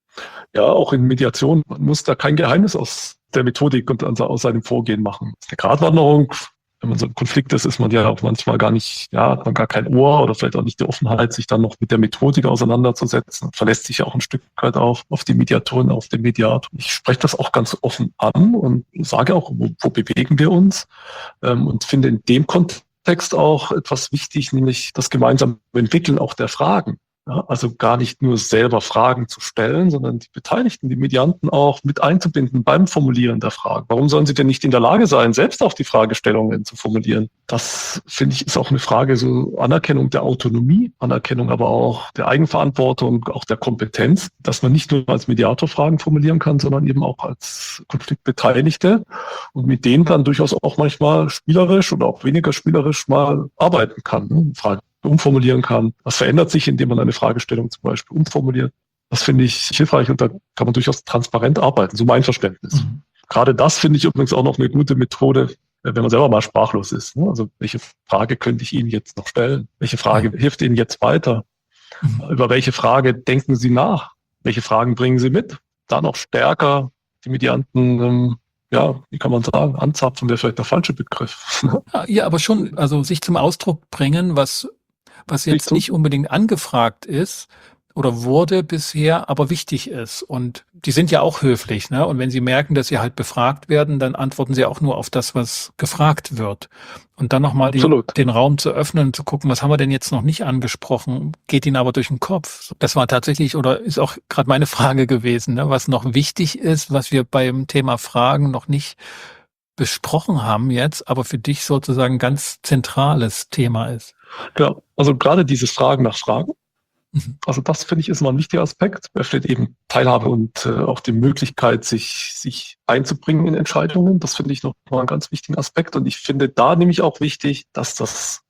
Ja, auch in Mediation, man muss da kein Geheimnis aus der Methodik und aus seinem Vorgehen machen. Das ist eine Gratwanderung. Wenn man so im Konflikt ist, ist man ja auch manchmal gar nicht, ja, hat man gar kein Ohr oder vielleicht auch nicht die Offenheit, sich dann noch mit der Methodik auseinanderzusetzen. Verlässt sich ja auch ein Stück weit auf, auf die Mediatorin, auf den Mediator. Ich spreche das auch ganz offen an und sage auch, wo, wo bewegen wir uns, ähm, und finde in dem Kontext auch etwas wichtig, nämlich das gemeinsame Entwickeln auch der Fragen. Ja, also gar nicht nur selber Fragen zu stellen, sondern die Beteiligten, die Medianten auch mit einzubinden beim Formulieren der Fragen. Warum sollen sie denn nicht in der Lage sein, selbst auch die Fragestellungen zu formulieren? Das, finde ich, ist auch eine Frage so Anerkennung der Autonomie, Anerkennung aber auch der Eigenverantwortung, auch der Kompetenz, dass man nicht nur als Mediator Fragen formulieren kann, sondern eben auch als Konfliktbeteiligte und mit denen dann durchaus auch manchmal spielerisch oder auch weniger spielerisch mal arbeiten kann, ne? Fragen umformulieren kann. Was verändert sich, indem man eine Fragestellung zum Beispiel umformuliert? Das finde ich hilfreich und da kann man durchaus transparent arbeiten, so mein Verständnis. Mhm. Gerade das finde ich übrigens auch noch eine gute Methode, wenn man selber mal sprachlos ist. Also welche Frage könnte ich Ihnen jetzt noch stellen? Welche Frage mhm. hilft Ihnen jetzt weiter? Mhm. Über welche Frage denken Sie nach? Welche Fragen bringen Sie mit? Da noch stärker die Medianten, ähm, ja, wie kann man sagen, anzapfen wäre vielleicht der falsche Begriff. Ja, aber schon, also sich zum Ausdruck bringen, was was jetzt nicht unbedingt angefragt ist oder wurde bisher, aber wichtig ist. Und die sind ja auch höflich, ne? Und wenn sie merken, dass sie halt befragt werden, dann antworten sie auch nur auf das, was gefragt wird. Und dann nochmal den, den Raum zu öffnen und zu gucken, was haben wir denn jetzt noch nicht angesprochen, geht ihnen aber durch den Kopf. Das war tatsächlich oder ist auch gerade meine Frage gewesen, ne? Was noch wichtig ist, was wir beim Thema Fragen noch nicht besprochen haben jetzt, aber für dich sozusagen ein ganz zentrales Thema ist. Ja, also gerade dieses Fragen nach Fragen, mhm. also das finde ich ist mal ein wichtiger Aspekt. Da steht eben Teilhabe und äh, auch die Möglichkeit, sich sich einzubringen in Entscheidungen. Das finde ich noch mal einen ganz wichtigen Aspekt. Und ich finde da nämlich auch wichtig, dass das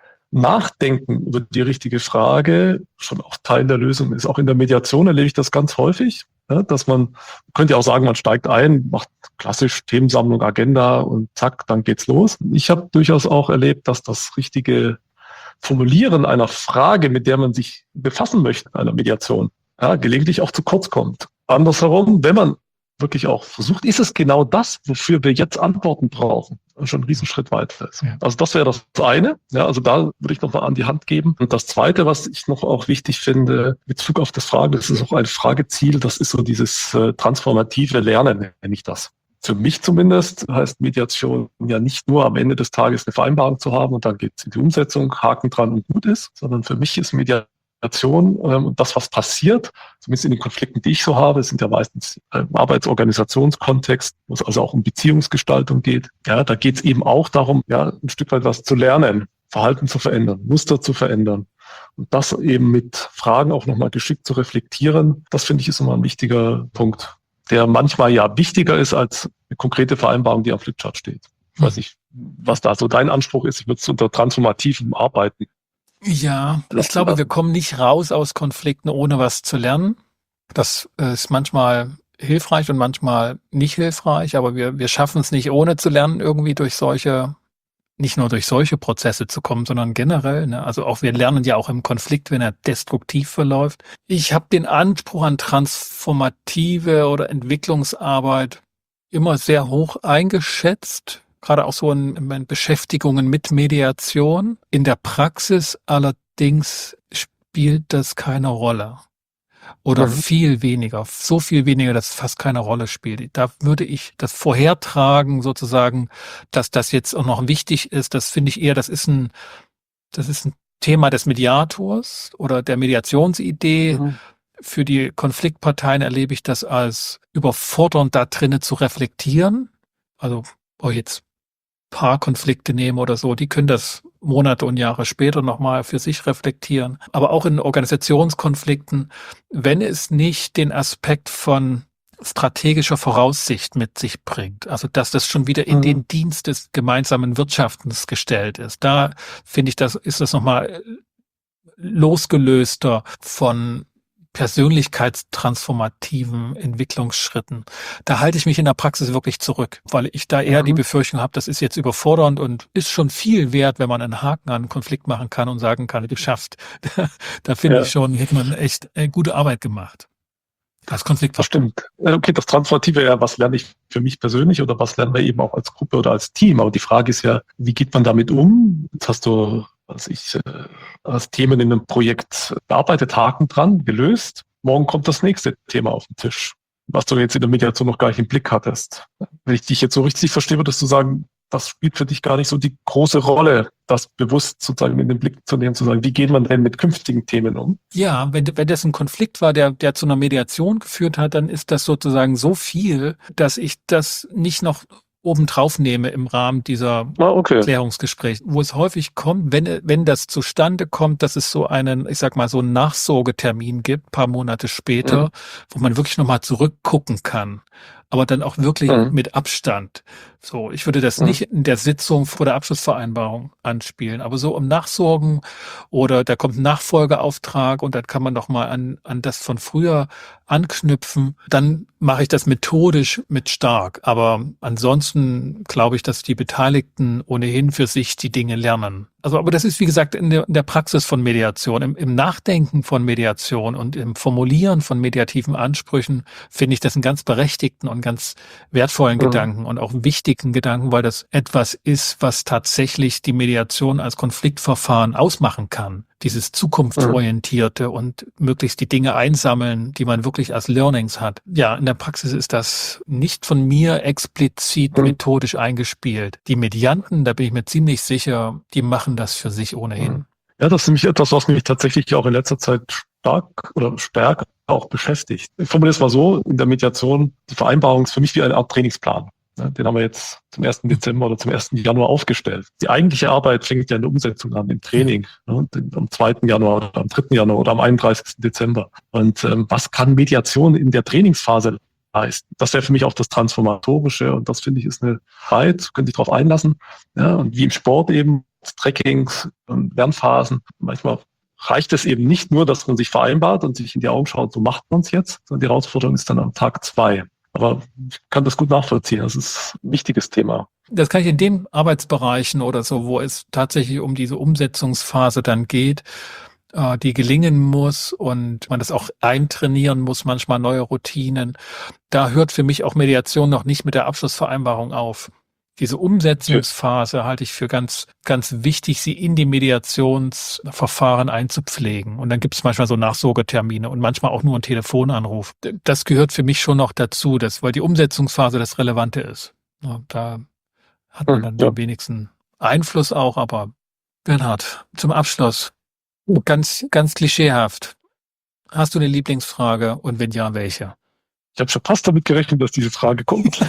Nachdenken über die richtige Frage schon auch Teil der Lösung ist. Auch in der Mediation erlebe ich das ganz häufig, ja, dass man, man könnte ja auch sagen, man steigt ein, macht klassisch Themensammlung, Agenda und zack, dann geht's los. Ich habe durchaus auch erlebt, dass das richtige Formulieren einer Frage, mit der man sich befassen möchte, einer Mediation, ja, gelegentlich auch zu kurz kommt. Andersherum, wenn man wirklich auch versucht, ist es genau das, wofür wir jetzt Antworten brauchen? Schon ein Riesenschritt weiter ist. Ja. Also das wäre das eine. Ja, also da würde ich noch mal an die Hand geben. Und das zweite, was ich noch auch wichtig finde, in Bezug auf das Fragen, das ist auch ein Frageziel, das ist so dieses äh, transformative Lernen, nenne ich das. Für mich zumindest heißt Mediation ja nicht nur am Ende des Tages eine Vereinbarung zu haben und dann geht es in die Umsetzung, Haken dran und gut ist, sondern für mich ist Mediation und ähm, das, was passiert, zumindest in den Konflikten, die ich so habe, sind ja meistens im Arbeitsorganisationskontext, wo es also auch um Beziehungsgestaltung geht. Ja, da geht es eben auch darum, ja, ein Stück weit was zu lernen, Verhalten zu verändern, Muster zu verändern. Und das eben mit Fragen auch nochmal geschickt zu reflektieren, das finde ich ist nochmal ein wichtiger Punkt, der manchmal ja wichtiger ist als eine konkrete Vereinbarung, die am Flipchart steht. Ich weiß nicht, was da so dein Anspruch ist. Ich würde es unter transformativem Arbeiten. Ja, ich glaube, wir kommen nicht raus aus Konflikten, ohne was zu lernen. Das ist manchmal hilfreich und manchmal nicht hilfreich, aber wir, wir schaffen es nicht, ohne zu lernen, irgendwie durch solche, nicht nur durch solche Prozesse zu kommen, sondern generell. Ne? Also auch wir lernen ja auch im Konflikt, wenn er destruktiv verläuft. Ich habe den Anspruch an transformative oder Entwicklungsarbeit immer sehr hoch eingeschätzt. Gerade auch so in, in Beschäftigungen mit Mediation. In der Praxis allerdings spielt das keine Rolle. Oder mhm. viel weniger, so viel weniger, dass es fast keine Rolle spielt. Da würde ich das vorhertragen, sozusagen, dass das jetzt auch noch wichtig ist. Das finde ich eher, das ist ein, das ist ein Thema des Mediators oder der Mediationsidee. Mhm. Für die Konfliktparteien erlebe ich das als überfordernd, da drinnen zu reflektieren. Also, oh, jetzt Paarkonflikte nehmen oder so, die können das Monate und Jahre später nochmal für sich reflektieren. Aber auch in Organisationskonflikten, wenn es nicht den Aspekt von strategischer Voraussicht mit sich bringt, also dass das schon wieder in mhm. den Dienst des gemeinsamen Wirtschaftens gestellt ist, da finde ich, das ist das nochmal losgelöster von persönlichkeitstransformativen Entwicklungsschritten. Da halte ich mich in der Praxis wirklich zurück, weil ich da eher mhm. die Befürchtung habe, das ist jetzt überfordernd und ist schon viel wert, wenn man einen Haken an einen Konflikt machen kann und sagen kann, geschafft. Da, da finde ja. ich schon, hätte man echt äh, gute Arbeit gemacht. Das Konflikt. Das stimmt. Okay, das Transformative, ja, was lerne ich für mich persönlich oder was lernen wir eben auch als Gruppe oder als Team? Aber die Frage ist ja, wie geht man damit um? Jetzt hast du was ich äh, als Themen in einem Projekt bearbeitet, Haken dran, gelöst. Morgen kommt das nächste Thema auf den Tisch, was du jetzt in der Mediation noch gar nicht im Blick hattest. Wenn ich dich jetzt so richtig verstehe, würdest du sagen, das spielt für dich gar nicht so die große Rolle, das bewusst sozusagen in den Blick zu nehmen, zu sagen, wie geht man denn mit künftigen Themen um? Ja, wenn, wenn das ein Konflikt war, der, der zu einer Mediation geführt hat, dann ist das sozusagen so viel, dass ich das nicht noch obendrauf nehme im Rahmen dieser ah, okay. Klärungsgespräche, wo es häufig kommt, wenn, wenn das zustande kommt, dass es so einen, ich sag mal, so einen Nachsorgetermin gibt, paar Monate später, mhm. wo man wirklich nochmal zurückgucken kann, aber dann auch wirklich mhm. mit Abstand. So, ich würde das mhm. nicht in der Sitzung vor der Abschlussvereinbarung anspielen, aber so im Nachsorgen oder da kommt ein Nachfolgeauftrag und dann kann man noch mal an, an das von früher anknüpfen, dann mache ich das methodisch mit stark. Aber ansonsten glaube ich, dass die Beteiligten ohnehin für sich die Dinge lernen. Also, aber das ist, wie gesagt, in der, in der Praxis von Mediation, im, im Nachdenken von Mediation und im Formulieren von mediativen Ansprüchen finde ich das einen ganz berechtigten und ganz wertvollen mhm. Gedanken und auch einen wichtigen Gedanken, weil das etwas ist, was tatsächlich die Mediation als Konfliktverfahren ausmachen kann. Dieses zukunftsorientierte mhm. und möglichst die Dinge einsammeln, die man wirklich als Learnings hat. Ja, in der Praxis ist das nicht von mir explizit mhm. methodisch eingespielt. Die Medianten, da bin ich mir ziemlich sicher, die machen das für sich ohnehin. Ja, das ist nämlich etwas, was mich tatsächlich auch in letzter Zeit stark oder stärker auch beschäftigt. Ich formuliere es mal so, in der Mediation, die Vereinbarung ist für mich wie eine Art Trainingsplan. Den haben wir jetzt zum ersten Dezember oder zum ersten Januar aufgestellt. Die eigentliche Arbeit fängt ja in der Umsetzung an, im Training, ne, am zweiten Januar oder am dritten Januar oder am einunddreißigsten Dezember. Und ähm, was kann Mediation in der Trainingsphase leisten? Das wäre für mich auch das Transformatorische und das finde ich ist eine Zeit, können sich darauf einlassen. Ja, und wie im Sport eben, Trackings und Lernphasen, manchmal reicht es eben nicht nur, dass man sich vereinbart und sich in die Augen schaut, so macht man es jetzt, sondern die Herausforderung ist dann am Tag zwei. Aber ich kann das gut nachvollziehen. Das ist ein wichtiges Thema. Das kann ich in den Arbeitsbereichen oder so, wo es tatsächlich um diese Umsetzungsphase dann geht, äh, die gelingen muss und man das auch eintrainieren muss, manchmal neue Routinen. Da hört für mich auch Mediation noch nicht mit der Abschlussvereinbarung auf. Diese Umsetzungsphase halte ich für ganz, ganz wichtig, sie in die Mediationsverfahren einzupflegen. Und dann gibt es manchmal so Nachsorgetermine und manchmal auch nur einen Telefonanruf. Das gehört für mich schon noch dazu, dass, weil die Umsetzungsphase das Relevante ist. Ja, da hat man dann ja. den wenigsten Einfluss auch, aber Bernhard, zum Abschluss, ganz, ganz klischeehaft. Hast du eine Lieblingsfrage und wenn ja, welche? Ich habe schon fast damit gerechnet, dass diese Frage kommt.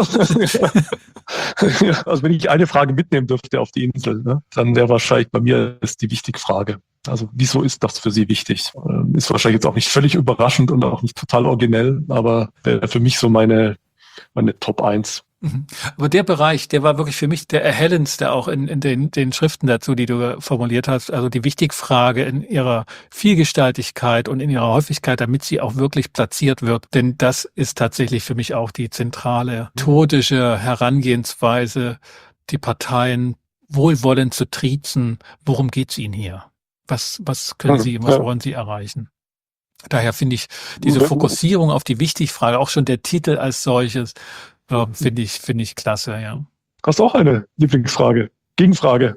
Ja, also wenn ich eine Frage mitnehmen dürfte auf die Insel, ne, dann wäre wahrscheinlich bei mir ist die wichtige Frage. Also wieso ist das für Sie wichtig? Ist wahrscheinlich jetzt auch nicht völlig überraschend und auch nicht total originell, aber wäre für mich so meine, meine Top eins. Aber der Bereich, der war wirklich für mich der erhellendste auch in, in den, den Schriften dazu, die du formuliert hast. Also die wichtige Frage in ihrer Vielgestaltigkeit und in ihrer Häufigkeit, damit sie auch wirklich platziert wird. Denn das ist tatsächlich für mich auch die zentrale methodische Herangehensweise, die Parteien wohlwollend zu triezen. Worum geht's ihnen hier? Was, was können sie, was wollen sie erreichen? Daher finde ich diese Fokussierung auf die Wichtigfrage, auch schon der Titel als solches, Ja, finde ich, finde ich klasse, ja. Hast du auch eine Lieblingsfrage? Gegenfrage?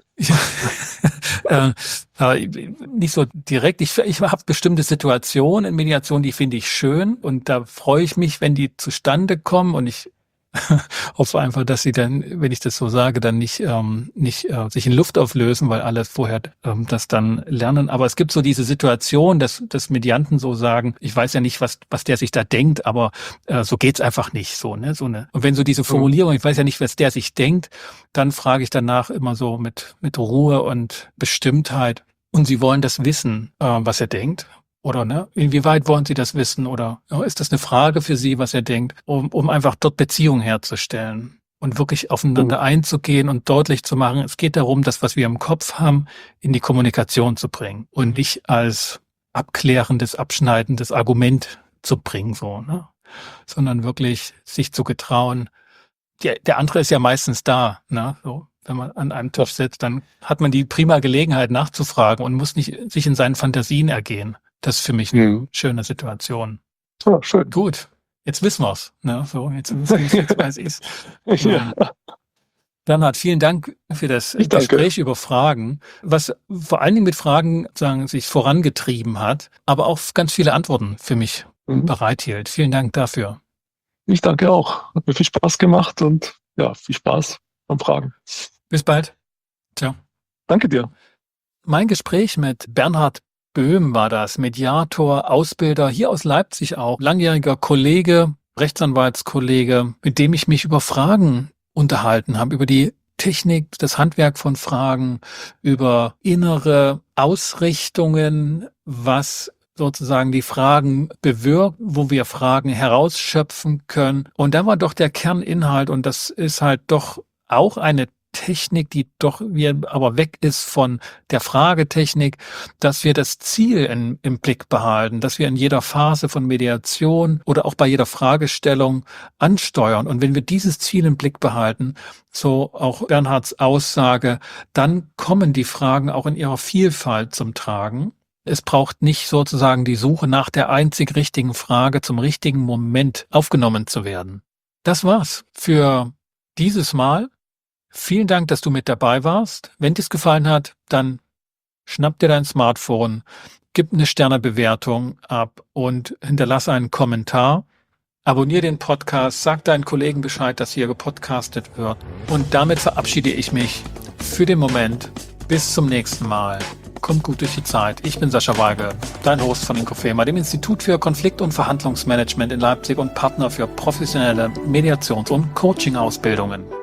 äh, äh, nicht so direkt. Ich, ich habe bestimmte Situationen in Mediation, die finde ich schön und da freue ich mich, wenn die zustande kommen und ich hoffe einfach, dass sie dann, wenn ich das so sage, dann nicht ähm, nicht äh, sich in Luft auflösen, weil alle vorher ähm, das dann lernen. Aber es gibt so diese Situation, dass dass Medianten so sagen, ich weiß ja nicht, was was der sich da denkt, aber äh, so geht's einfach nicht, so ne, so eine. Und wenn so diese Formulierung, ich weiß ja nicht, was der sich denkt, dann frage ich danach immer so mit mit Ruhe und Bestimmtheit. Und sie wollen das wissen, äh, was er denkt. Oder ne? Inwieweit wollen Sie das wissen? Oder ja, ist das eine Frage für Sie, was er denkt, um, um einfach dort Beziehungen herzustellen und wirklich aufeinander mhm. einzugehen und deutlich zu machen, es geht darum, das, was wir im Kopf haben, in die Kommunikation zu bringen und nicht als abklärendes, abschneidendes Argument zu bringen, so, ne? Sondern wirklich sich zu getrauen. Der, der andere ist ja meistens da, ne? So. Wenn man an einem Tisch sitzt, dann hat man die prima Gelegenheit nachzufragen und muss nicht sich in seinen Fantasien ergehen. Das ist für mich eine mhm. schöne Situation. Oh, schön. Gut, jetzt wissen wir's. Ne? So, jetzt wissen wir's, jetzt weiß ich's. Ja. Bernhard, vielen Dank für das ich Gespräch danke. über Fragen, was vor allen Dingen mit Fragen sagen, sich vorangetrieben hat, aber auch ganz viele Antworten für mich mhm. bereithielt. Vielen Dank dafür. Ich danke auch. Hat mir viel Spaß gemacht und ja, viel Spaß beim Fragen. Bis bald. Ciao. Danke dir. Mein Gespräch mit Bernhard Böhm war das, Mediator, Ausbilder, hier aus Leipzig auch, langjähriger Kollege, Rechtsanwaltskollege, mit dem ich mich über Fragen unterhalten habe, über die Technik, das Handwerk von Fragen, über innere Ausrichtungen, was sozusagen die Fragen bewirkt, wo wir Fragen herausschöpfen können. Und da war doch der Kerninhalt, und das ist halt doch auch eine Technik, die doch wir aber weg ist von der Fragetechnik, dass wir das Ziel in, im Blick behalten, dass wir in jeder Phase von Mediation oder auch bei jeder Fragestellung ansteuern. Und wenn wir dieses Ziel im Blick behalten, so auch Bernhards Aussage, dann kommen die Fragen auch in ihrer Vielfalt zum Tragen. Es braucht nicht sozusagen die Suche nach der einzig richtigen Frage zum richtigen Moment aufgenommen zu werden. Das war's für dieses Mal. Vielen Dank, dass du mit dabei warst. Wenn dir es gefallen hat, dann schnapp dir dein Smartphone, gib eine Sternebewertung ab und hinterlass einen Kommentar. Abonnier den Podcast, sag deinen Kollegen Bescheid, dass hier gepodcastet wird. Und damit verabschiede ich mich für den Moment. Bis zum nächsten Mal. Kommt gut durch die Zeit. Ich bin Sascha Weige, dein Host von Inkofema, dem Institut für Konflikt- und Verhandlungsmanagement in Leipzig und Partner für professionelle Mediations- und Coaching-Ausbildungen.